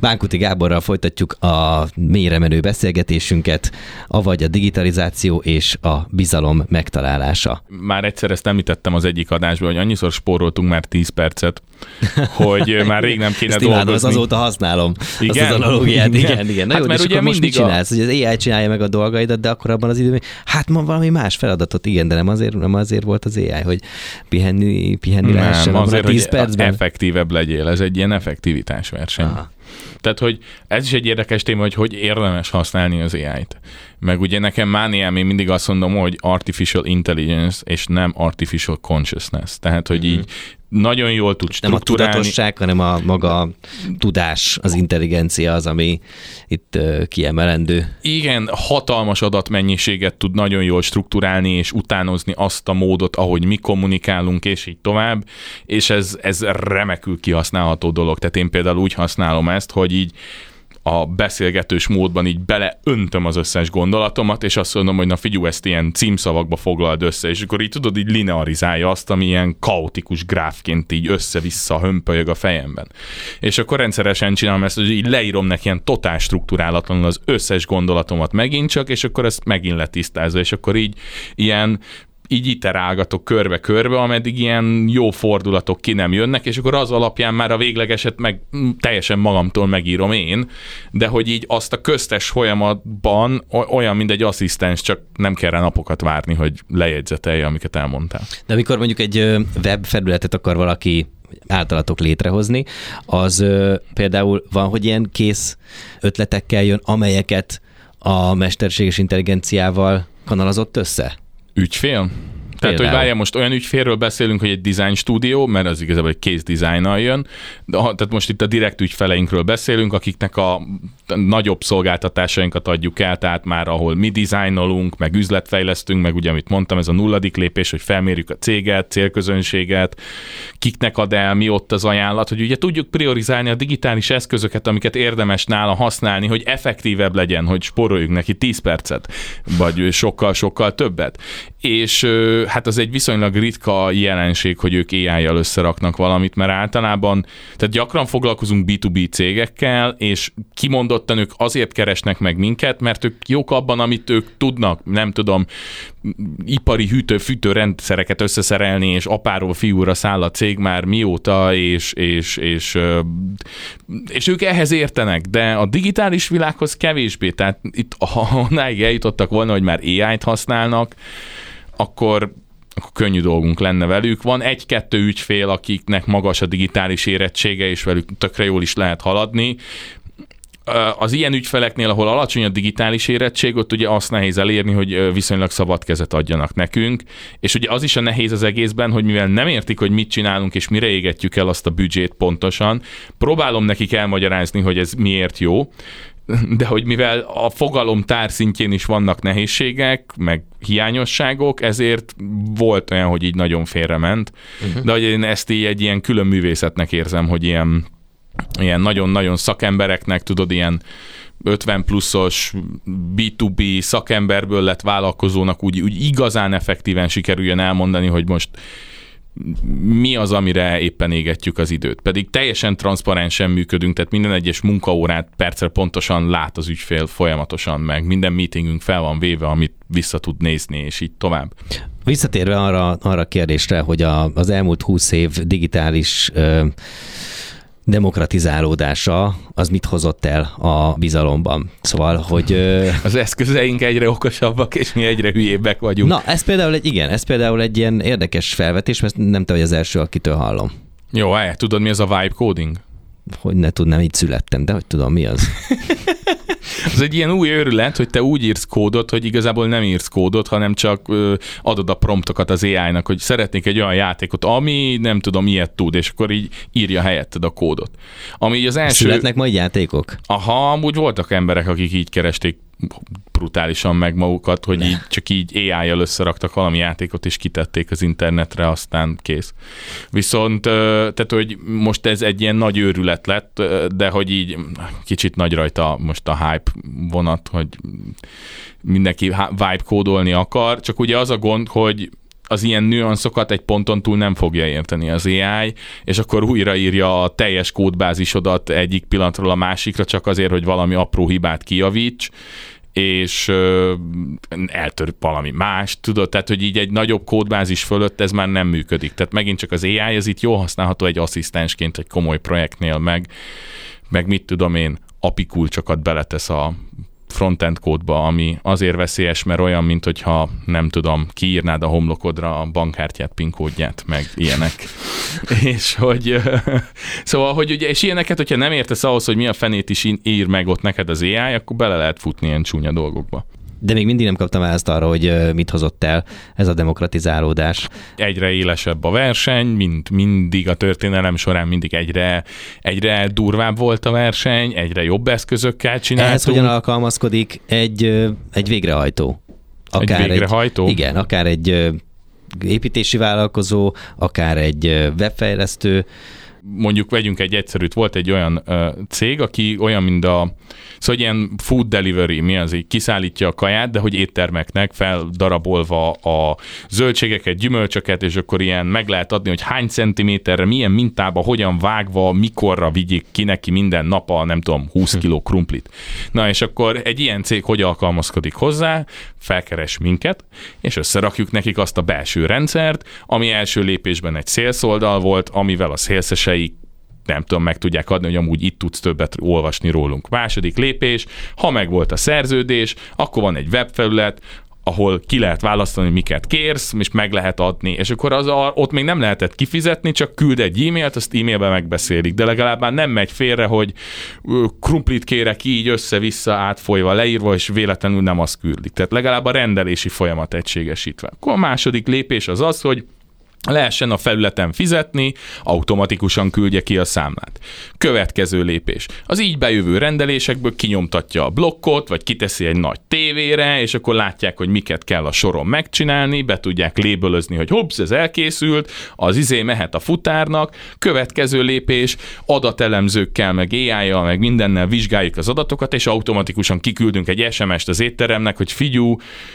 Bánkuti Gáborral folytatjuk a mélyre menő beszélgetésünket, avagy a digitalizáció és a bizalom megtalálása. Már egyszer ezt említettem az egyik adásban, hogy annyiszor spóroltunk már 10 percet, hogy már rég nem kéne dolgozni. Ezt azóta használom. Igen? Azt az analógiát. Igen. Na Hát jó, mert és ugye akkor most mit mindig csinálsz? Hogy az AI csinálja meg a dolgaidat, de akkor abban az időben, hát ma valami más feladatot, igen, de nem azért volt az AI, hogy pihenni lehessen abban a 10 percben. Effektívebb legyél, ez egy ilyen effektivitásverseny. Aha. Tehát, hogy ez is egy érdekes téma, hogy érdemes használni az AI-t. Meg ugye nekem mániám, én mindig azt mondom, hogy artificial intelligence, és nem artificial consciousness. Tehát, hogy így nagyon jól tud strukturálni. Nem a tudatosság, hanem a maga tudás, az intelligencia az, ami itt kiemelendő. Igen, hatalmas adatmennyiséget tud nagyon jól strukturálni, és utánozni azt a módot, ahogy mi kommunikálunk, és így tovább, és ez remekül kihasználható dolog. Tehát én például úgy használom ezt, hogy így a beszélgetős módban így beleöntöm az összes gondolatomat, és azt mondom, hogy na figyelj, ezt ilyen címszavakba foglald össze, és akkor így tudod, így linearizálja azt, ami ilyen kaotikus gráfként így össze-vissza hömpölyög a fejemben. És akkor rendszeresen csinálom ezt, hogy így leírom neki ilyen totál strukturálatlanul az összes gondolatomat megint csak, és akkor ezt megint letisztázza, és akkor így ilyen így iterálgatok körbe-körbe, ameddig ilyen jó fordulatok ki nem jönnek, és akkor az alapján már a véglegeset meg teljesen magamtól megírom én, de hogy így azt a köztes folyamatban olyan, mint egy asszisztens, csak nem kell rá napokat várni, hogy lejegyzetelje, amiket elmondtál. De amikor mondjuk egy web felületet akar valaki általatok létrehozni, az például van, hogy ilyen kész ötletekkel jön, amelyeket a mesterséges intelligenciával kanalazott össze? Ügyfél? Tehát, hogy várjál, most olyan ügyfélről beszélünk, hogy egy design stúdió, mert az igazából egy kész dizájnnal jön, tehát most itt a direkt ügyfeleinkről beszélünk, akiknek a nagyobb szolgáltatásainkat adjuk el, tehát már ahol mi dizájnolunk, meg üzletfejlesztünk, meg ugye, amit mondtam, ez a 0. lépés, hogy felmérjük a céget, célközönséget, kiknek ad el, mi ott az ajánlat, hogy ugye tudjuk priorizálni a digitális eszközöket, amiket érdemes nála használni, hogy effektívebb legyen, hogy spóroljuk neki 10 percet, vagy sokkal-sokkal többet. És hát az egy viszonylag ritka jelenség, hogy ők AI-jal összeraknak valamit, mert általában, tehát gyakran foglalkozunk B2B cégekkel, és kimondottan ők azért keresnek meg minket, mert ők jók abban, amit ők tudnak, nem tudom, ipari hűtő-fűtő rendszereket összeszerelni, és apáról fiúra száll a cég már mióta, és ők ehhez értenek, de a digitális világhoz kevésbé. Tehát itt, ha onnáig eljutottak volna, hogy már AI-t használnak, akkor könnyű dolgunk lenne velük. Van 1-2 ügyfél, akiknek magas a digitális érettsége, és velük tökre jól is lehet haladni. Az ilyen ügyfeleknél, ahol alacsony a digitális érettség, ott ugye azt nehéz elérni, hogy viszonylag szabad kezet adjanak nekünk, és ugye az is a nehéz az egészben, hogy mivel nem értik, hogy mit csinálunk, és mire égetjük el azt a büdzsét pontosan, próbálom nekik elmagyarázni, hogy ez miért jó, de hogy mivel a fogalomtár szintjén is vannak nehézségek, meg hiányosságok, ezért volt olyan, hogy így nagyon félrement. De hogy én ezt így egy ilyen külön művészetnek érzem, hogy ilyen nagyon-nagyon szakembereknek, tudod, ilyen 50 pluszos B2B szakemberből lett vállalkozónak úgy igazán effektíven sikerüljön elmondani, hogy most mi az, amire éppen égetjük az időt. Pedig teljesen transzparensen működünk, tehát minden egyes munkaórát percre pontosan lát az ügyfél folyamatosan, meg minden meetingünk fel van véve, amit vissza tud nézni, és így tovább. Visszatérve arra a kérdésre, hogy az elmúlt 20 év digitális demokratizálódása, az mit hozott el a bizalomban? Szóval, hogy... Az eszközeink egyre okosabbak, és mi egyre hülyébbek vagyunk. Na, ez például egy ilyen érdekes felvetés, mert nem te vagy az első, akitől hallom. Jó, tudod, mi az a vibe coding? Hogy ne tudnám, így születtem, de hogy tudom, mi az? Ez egy ilyen új őrület, hogy te úgy írsz kódot, hogy igazából nem írsz kódot, hanem csak adod a promptokat az AI-nak, hogy szeretnék egy olyan játékot, ami nem tudom, ilyet tud, és akkor így írja helyetted a kódot. Ami így az első... Születnek majd játékok? Aha, amúgy voltak emberek, akik így keresték brutálisan meg magukat, hogy így, csak így AI-jal összeraktak valami játékot, és kitették az internetre, aztán kész. Viszont, tehát, hogy most ez egy ilyen nagy őrület lett, de hogy így kicsit nagy rajta most a hype vonat, hogy mindenki vibe kódolni akar, csak ugye az a gond, hogy az ilyen nüanszokat egy ponton túl nem fogja érteni az AI, és akkor újraírja a teljes kódbázisodat egyik pillanatról a másikra, csak azért, hogy valami apró hibát kijavíts, és eltör valami más, tudod, tehát, hogy így egy nagyobb kódbázis fölött ez már nem működik. Tehát megint csak az AI, ez itt jól használható egy asszisztensként egy komoly projektnél, meg mit tudom én, API kulcsokat beletesz a frontend kódba, ami azért veszélyes, mert olyan, mint hogyha nem tudom, kiírnád a homlokodra a bankkártyát, PIN kódját, meg ilyenek. És hogy szóval, hogy ugye, és ilyeneket, hogyha nem értesz ahhoz, hogy mi a fenét is ír meg ott neked az AI, akkor bele lehet futni ilyen csúnya dolgokba. De még mindig nem kaptam választ arra, hogy mit hozott el ez a demokratizálódás. Egyre élesebb a verseny, mint mindig a történelem során mindig egyre durvább volt a verseny, egyre jobb eszközökkel csináltunk. Ehhez hogyan alkalmazkodik egy végrehajtó? Akár egy végrehajtó? Igen, akár egy építési vállalkozó, akár egy webfejlesztő. Mondjuk vegyünk egy egyszerűt, volt egy olyan cég, aki olyan, mint szóval ilyen food delivery, mi az, így kiszállítja a kaját, de hogy éttermeknek feldarabolva a zöldségeket, gyümölcsöket, és akkor ilyen meg lehet adni, hogy hány centiméterre, milyen mintába, hogyan vágva, mikorra vigyék ki neki minden nap a, nem tudom, 20 kiló krumplit. Na, és akkor egy ilyen cég hogy alkalmazkodik hozzá, felkeres minket, és összerakjuk nekik azt a belső rendszert, ami első lépésben egy sales oldal volt, amivel a salesesei nem tudom, meg tudják adni, hogy amúgy itt tudsz többet olvasni rólunk. Második lépés, ha megvolt a szerződés, akkor van egy webfelület, ahol ki lehet választani, miket kérsz, és meg lehet adni, és akkor ott még nem lehetett kifizetni, csak küld egy e-mailt, azt e-mailben megbeszélik, de legalább már nem megy félre, hogy krumplit kérek így össze-vissza átfolyva, leírva, és véletlenül nem azt küldik. Tehát legalább a rendelési folyamat egységesítve. Akkor a második lépés az az, hogy lehessen a felületen fizetni, automatikusan küldje ki a számlát. Következő lépés. Az így bejövő rendelésekből kinyomtatja a blokkot, vagy kiteszi egy nagy tévére, és akkor látják, hogy miket kell a soron megcsinálni, be tudják lébölözni, hogy hopsz, ez elkészült, az mehet a futárnak. Következő lépés, adatelemzőkkel, meg AI-jal, meg mindennel vizsgáljuk az adatokat, és automatikusan kiküldünk egy SMS-t az étteremnek, hogy figyú,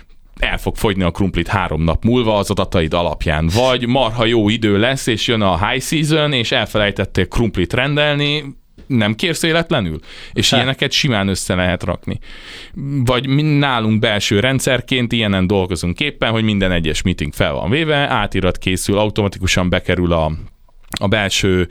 el fog fogyni a krumplit 3 nap múlva az adataid alapján. Vagy marha jó idő lesz, és jön a high season, és elfelejtettél krumplit rendelni, nem kérsz véletlenül? És ilyeneket simán össze lehet rakni. Vagy nálunk belső rendszerként ilyenen dolgozunk éppen, hogy minden egyes meeting fel van véve, átirat készül, automatikusan bekerül a belső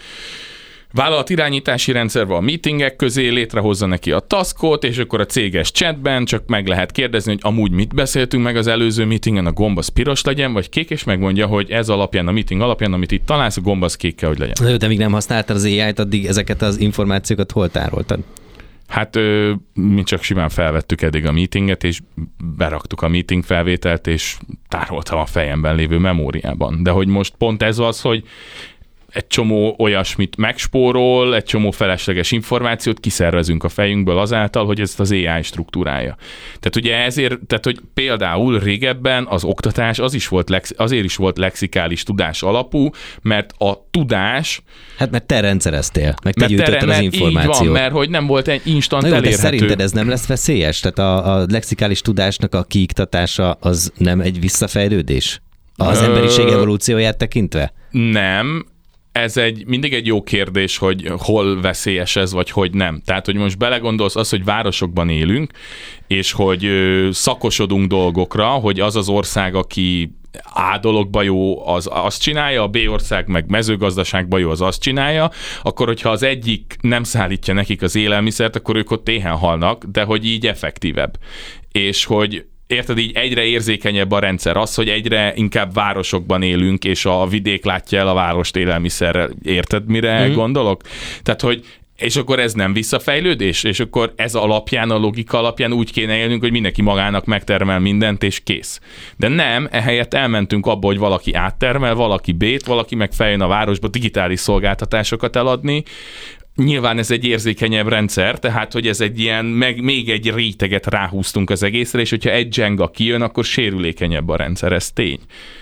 vállalatirányítási rendszerben a meetingek közé, létrehozza neki a taskot, és akkor a céges chatben csak meg lehet kérdezni, hogy amúgy mit beszéltünk meg az előző meetingen, a gomb az piros legyen, vagy kék, és megmondja, hogy ez alapján, a meeting alapján, amit itt találsz, a gomb az kék kell, hogy legyen. De még nem használtad az AI-t, addig ezeket az információkat hol tároltad? Hát mi csak simán felvettük eddig a meetinget, és beraktuk a meeting felvételt, és tároltam a fejemben lévő memóriában. De hogy most pont ez az, hogy egy csomó olyasmit megspórol, egy csomó felesleges információt kiszervezünk a fejünkből azáltal, hogy ezt az AI struktúrája. Tehát ugye ezért, tehát hogy például régebben az oktatás azért is volt lexikális tudás alapú, mert a tudás... Hát mert te rendszereztél, meg te gyűjtötted az információt. Így van, mert hogy nem volt egy instant elérhető. De szerinted ez nem lesz veszélyes? Tehát a lexikális tudásnak a kiiktatása az nem egy visszafejlődés? Az emberiség evolúcióját tekintve? Nem. Ez mindig egy jó kérdés, hogy hol veszélyes ez, vagy hogy nem. Tehát, hogy most belegondolsz az, hogy városokban élünk, és hogy szakosodunk dolgokra, hogy az az ország, aki A dologba jó, az azt csinálja, a B ország meg mezőgazdaságban jó, az azt csinálja, akkor hogyha az egyik nem szállítja nekik az élelmiszert, akkor ők ott éhen halnak, de hogy így effektívebb. És hogy érted, így egyre érzékenyebb a rendszer. Az, hogy egyre inkább városokban élünk, és a vidék látja el a várost élelmiszerrel. Érted, mire gondolok? Tehát, hogy és akkor ez nem visszafejlődés? És akkor ez alapján, a logika alapján úgy kéne élnünk, hogy mindenki magának megtermel mindent, és kész. De nem, ehelyett elmentünk abba, hogy valaki áttermel, valaki B-t, valaki meg feljön a városba digitális szolgáltatásokat eladni. Nyilván ez egy érzékenyebb rendszer, tehát, hogy ez egy ilyen, még egy réteget ráhúztunk az egészre, és hogyha egy Jenga kijön, akkor sérülékenyebb a rendszer, ez tény.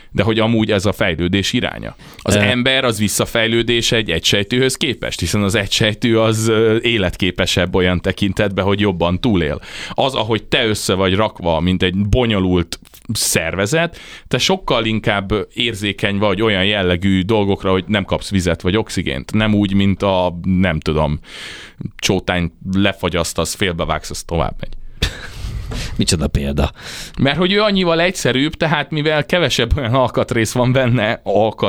de hogy amúgy ez a fejlődés iránya. Az ember az visszafejlődés egy egysejtőhöz képest, hiszen az egysejtő az életképesebb olyan tekintetben, hogy jobban túlél. Az, ahogy te össze vagy rakva, mint egy bonyolult szervezet, te sokkal inkább érzékeny vagy olyan jellegű dolgokra, hogy nem kapsz vizet vagy oxigént. Nem úgy, mint a, nem tudom, csótányt lefagyasztasz, félbevágsz, az tovább megy. Micsoda példa. Mert hogy ő annyival egyszerűbb, tehát mivel kevesebb olyan alkatrész van benne,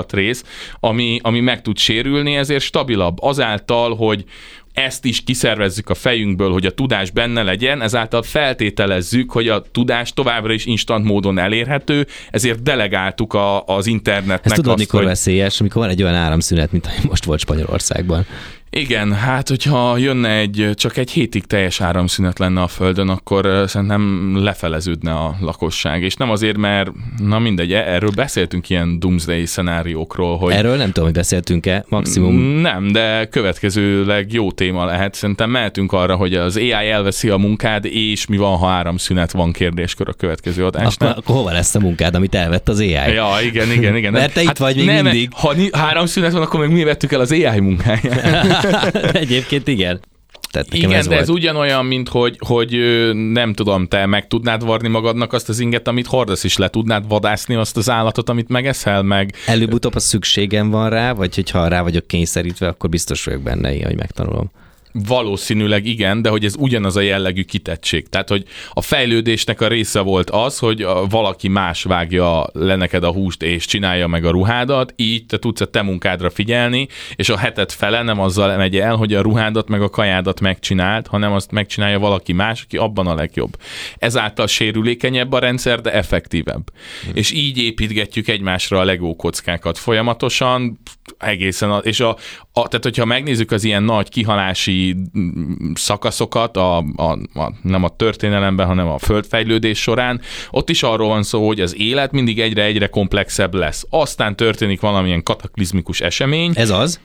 ami meg tud sérülni, ezért stabilabb. Azáltal, hogy ezt is kiszervezzük a fejünkből, hogy a tudás benne legyen, ezáltal feltételezzük, hogy a tudás továbbra is instant módon elérhető, ezért delegáltuk az internetnek. Ezt tudod, mikor veszélyes, amikor van egy olyan áramszünet, mint ami most volt Spanyolországban. Igen, hát hogyha jönne csak egy hétig teljes áramszünet lenne a Földön, akkor szerintem lefeleződne a lakosság. És nem azért, mert, na mindegy, erről beszéltünk ilyen doomsday szenáriókról, hogy... Erről nem tudom, hogy beszéltünk-e, maximum. Nem, de következőleg jó téma lehet. Szerintem mehetünk arra, hogy az AI elveszi a munkád, és mi van, ha áramszünet van, kérdéskör a következő adásnál. Akkor hova lesz a munkád, amit elvett az AI? Ja, igen. Mert te itt vagy még mindig. Ha áramszünet van, akkor meg mi vettük el az AI munkáját. Egyébként igen. Igen, de ez ugyanolyan, mint hogy nem tudom, te meg tudnád varni magadnak azt az inget, amit hordasz, is le tudnád vadászni azt az állatot, amit megeszel meg. Előbb-utóbb a szükségem van rá, vagy hogyha rá vagyok kényszerítve, akkor biztos vagyok benne, hogy megtanulom. Valószínűleg igen, de hogy ez ugyanaz a jellegű kitettség. Tehát, hogy a fejlődésnek a része volt az, hogy valaki más vágja le neked a húst és csinálja meg a ruhádat, így te tudsz a te munkádra figyelni, és a heted fele nem azzal megy el, hogy a ruhádat meg a kajádat megcsinált, hanem azt megcsinálja valaki más, aki abban a legjobb. Ezáltal sérülékenyebb a rendszer, de effektívebb. És így építgetjük egymásra a Lego kockákat folyamatosan, egészen, tehát hogyha megnézzük az ilyen nagy kihalási szakaszokat, nem a történelemben, hanem a földfejlődés során, ott is arról van szó, hogy az élet mindig egyre komplexebb lesz. Aztán történik valamilyen kataklizmikus esemény. Ez az?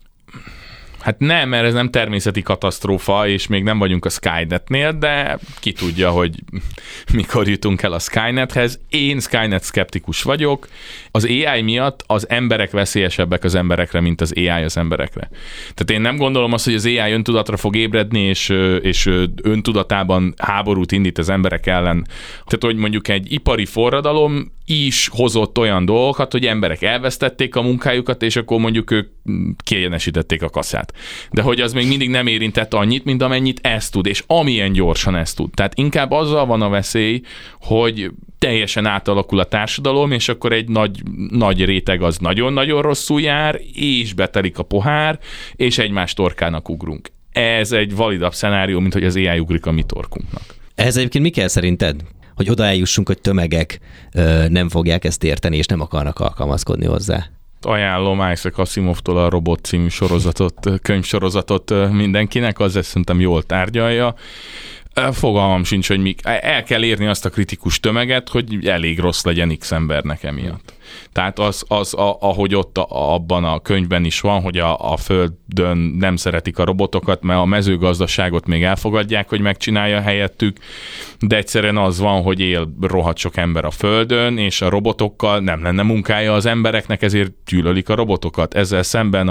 Hát nem, mert ez nem természeti katasztrófa, és még nem vagyunk a Skynetnél, de ki tudja, hogy mikor jutunk el a Skynethez. Én Skynet szkeptikus vagyok. Az AI miatt az emberek veszélyesebbek az emberekre, mint az AI az emberekre. Tehát én nem gondolom azt, hogy az AI öntudatra fog ébredni, és öntudatában háborút indít az emberek ellen. Tehát, hogy mondjuk egy ipari forradalom is hozott olyan dolgokat, hogy emberek elvesztették a munkájukat, és akkor mondjuk ők kiegyenesítették a kaszát. De hogy az még mindig nem érintett annyit, mint amennyit ez tud, és amilyen gyorsan ez tud. Tehát inkább azzal van a veszély, hogy teljesen átalakul a társadalom, és akkor egy nagy réteg az nagyon-nagyon rosszul jár, és betelik a pohár, és egymás torkának ugrunk. Ez egy validabb szenárió, mint hogy az AI ugrik a mi torkunknak. Ehhez egyébként mi kell szerinted? Hogy oda eljussunk, hogy tömegek nem fogják ezt érteni, és nem akarnak alkalmazkodni hozzá. Ajánlom Isaac Asimovtól a Robot című könyvsorozatot mindenkinek, az ezt szerintem jól tárgyalja. Fogalmam sincs, hogy el kell érni azt a kritikus tömeget, hogy elég rossz legyen X embernek emiatt. Tehát ahogy ott abban a könyvben is van, hogy a Földön nem szeretik a robotokat, mert a mezőgazdaságot még elfogadják, hogy megcsinálja helyettük, de egyszerűen az van, hogy él rohadt sok ember a Földön, és a robotokkal nem lenne munkája az embereknek, ezért gyűlölik a robotokat. Ezzel szemben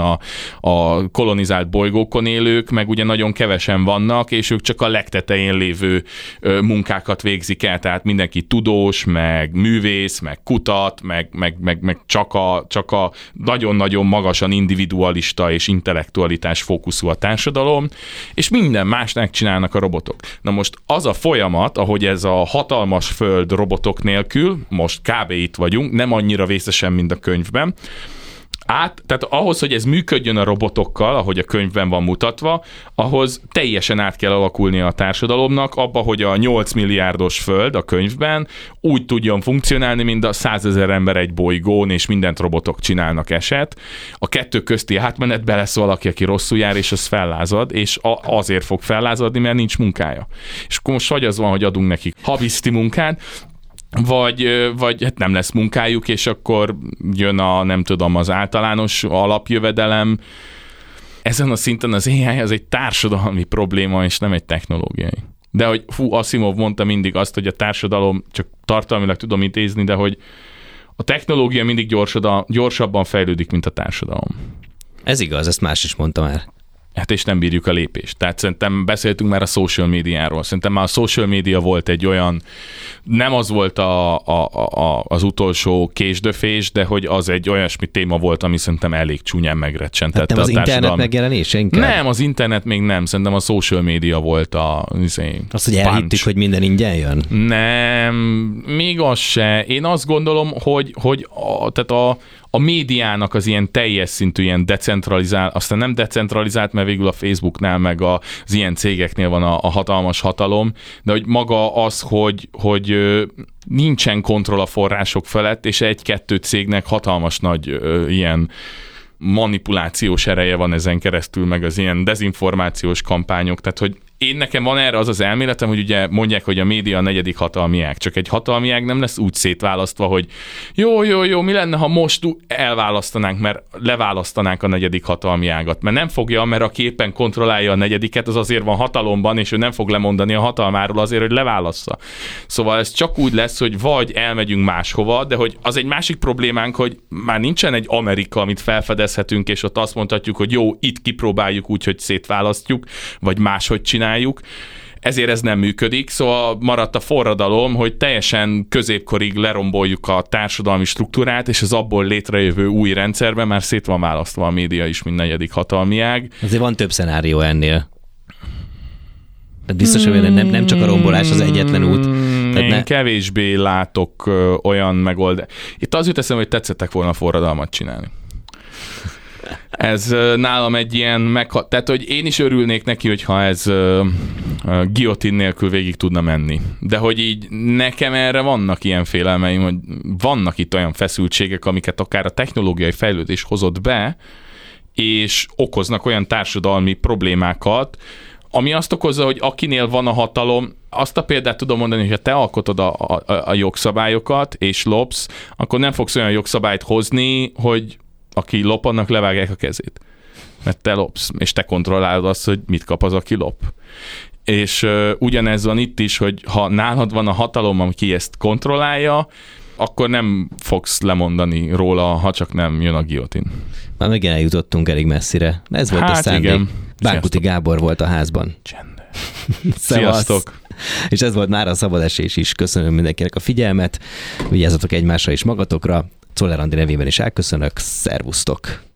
a kolonizált bolygókon élők meg ugye nagyon kevesen vannak, és ők csak a legtetején lévő munkákat végzik el, tehát mindenki tudós, meg művész, meg kutat, meg csak a nagyon-nagyon magasan individualista és intellektualitás fókuszú a társadalom, és minden másnak csinálnak a robotok. Na most az a folyamat, ahogy ez a hatalmas föld robotok nélkül, most kb. Itt vagyunk, nem annyira vészesen, mint a könyvben, tehát ahhoz, hogy ez működjön a robotokkal, ahogy a könyvben van mutatva, ahhoz teljesen át kell alakulnia a társadalomnak, abba, hogy a 8 milliárdos föld a könyvben úgy tudjon funkcionálni, mint a 100 000 ember egy bolygón, és mindent robotok csinálnak eset. A kettő közti átmenetben lesz valaki, aki rosszul jár, és az fellázad, és azért fog fellázadni, mert nincs munkája. És akkor most vagy az van, hogy adunk nekik habiszti munkát, vagy hát nem lesz munkájuk, és akkor jön az általános alapjövedelem. Ezen a szinten az AI az egy társadalmi probléma, és nem egy technológiai. De hogy Asimov mondta mindig azt, hogy a társadalom, csak tartalmilag tudom intézni, de hogy a technológia mindig gyorsabban fejlődik, mint a társadalom. Ez igaz, ezt más is mondta már. Hát és nem bírjuk a lépést. Tehát szerintem beszéltünk már a social médiáról. Szerintem már a social média volt egy olyan, nem az volt az utolsó késdöfés, de hogy az egy olyasmi téma volt, ami szerintem elég csúnyán megrecsentette hát nem a az internet megjelenése inkább? Nem, az internet még nem. Szerintem a social média volt azt, hogy elhittük, hogy minden ingyen jön? Nem, még az se. Én azt gondolom, hogy a médiának az ilyen teljes szintű, ilyen decentralizált, aztán nem decentralizált, mert végül a Facebooknál meg az ilyen cégeknél van a hatalmas hatalom, de hogy maga az, hogy nincsen kontroll a források felett, és egy-kettő cégnek hatalmas nagy ilyen manipulációs ereje van ezen keresztül, meg az ilyen dezinformációs kampányok, tehát hogy nekem van erre az elméletem, hogy ugye mondják, hogy a média a negyedik hatalmi ág, csak egy hatalmi ág nem lesz úgy szétválasztva, hogy jó, mi lenne, ha most elválasztanánk, mert leválasztanánk a negyedik hatalmi ágat, mert nem fogja, mert aki éppen kontrollálja a negyediket, az azért van hatalomban, és ő nem fog lemondani a hatalmáról azért, hogy leválassza. Szóval ez csak úgy lesz, hogy vagy elmegyünk máshova, de hogy az egy másik problémánk, hogy már nincsen egy Amerika, amit felfedezhetünk, és ott azt mondhatjuk, hogy jó, itt kipróbáljuk úgy, hogy szétválasztjuk, vagy máshogy csináljuk. Ezért ez nem működik, szóval maradt a forradalom, hogy teljesen középkorig leromboljuk a társadalmi struktúrát, és az abból létrejövő új rendszerben már szét van választva a média is, mint negyedik hatalmi ág. Azért van több szenárió ennél. Tehát biztos, hogy nem csak a rombolás az egyetlen út. Én kevésbé látok olyan megoldást. Itt az jut eszembe, hogy tetszettek volna forradalmat csinálni. Ez nálam egy ilyen tehát, hogy én is örülnék neki, hogyha ez guillotine nélkül végig tudna menni. De hogy így nekem erre vannak ilyen félelmeim, hogy vannak itt olyan feszültségek, amiket akár a technológiai fejlődés hozott be, és okoznak olyan társadalmi problémákat, ami azt okozza, hogy akinél van a hatalom, azt a példát tudom mondani, hogy ha te alkotod a jogszabályokat, és lopsz, akkor nem fogsz olyan jogszabályt hozni, hogy aki lop, annak levágják a kezét. Mert te lopsz, és te kontrollálod azt, hogy mit kap az, aki lop. És ugyanez van itt is, hogy ha nálad van a hatalom, aki ezt kontrollálja, akkor nem fogsz lemondani róla, ha csak nem jön a guillotine. Már megint eljutottunk elég messzire. Ez volt a szándék. Igen. Bánkuti Gábor volt a házban. Csende. Sziasztok! És ez volt már a Szabad Esés is. Köszönöm mindenkinek a figyelmet. Vigyázzatok egymásra és magatokra. Czoller Andi nevében is elköszönök. Szervusztok!